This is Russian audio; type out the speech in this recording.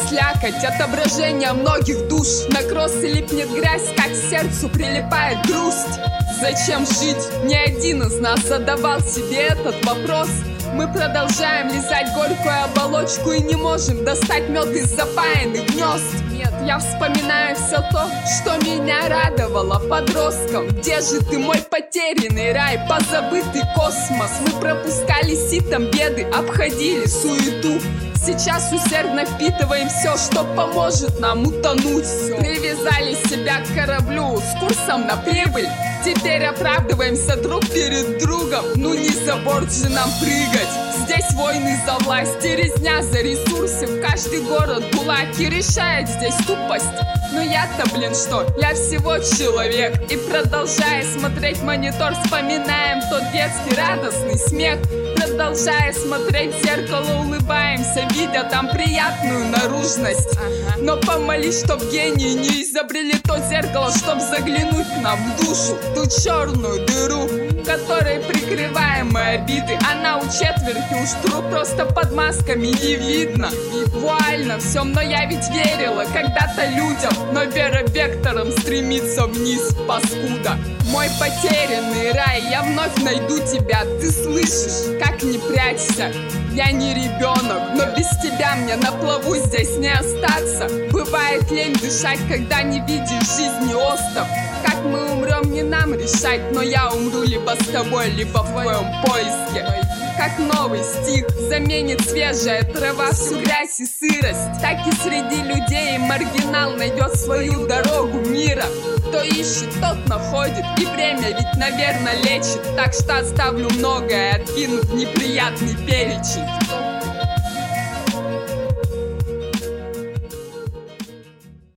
слякоть, отображение многих душ. На кроссы липнет грязь, как к сердцу прилипает грусть. Зачем жить? Ни один из нас задавал себе этот вопрос. Мы продолжаем лизать горькую оболочку и не можем достать мед из запаянных гнезд. Нет, я вспоминаю все то, что меня радовало подростком. Где же ты, мой потерянный рай, позабытый космос? Мы пропускали ситом беды, обходили суету. Сейчас усердно впитываем все, что поможет нам утонуть. Привязали себя к кораблю с курсом на прибыль. Теперь оправдываемся друг перед другом. Ну не за борт же нам прыгать. Здесь войны за власть и резня за ресурсы. В каждый город кулаки решает здесь тупость. Но я-то, блин, что? Я всего человек. И продолжая смотреть монитор, вспоминаем тот детский радостный смех. Продолжая смотреть в зеркало, улыбаемся, видя там приятную наружность. Но помолись, чтоб гении не изобрели то зеркало, чтоб заглянуть нам в душу, ту черную дыру, которой прикрываем мы обиды. Она у четверти уж труп, просто под масками не видно. Вуально всем, но я ведь верила когда-то людям. Но вера вектором стремится вниз, паскуда. Мой потерянный рай, я вновь найду тебя. Ты слышишь, как не прячься? Я не ребенок, но без тебя мне на плаву здесь не остаться. Бывает лень дышать, когда не видишь жизни остов. Как мы умрем, не нам решать, но я умру либо с тобой, либо в твоем поиске. Как новый стих заменит свежая трава всю грязь и сырость. Так и среди людей маргинал найдет свою дорогу мира. Кто ищет, тот находит, и время ведь, наверное, лечит. Так что оставлю многое, откинув неприятный перечень.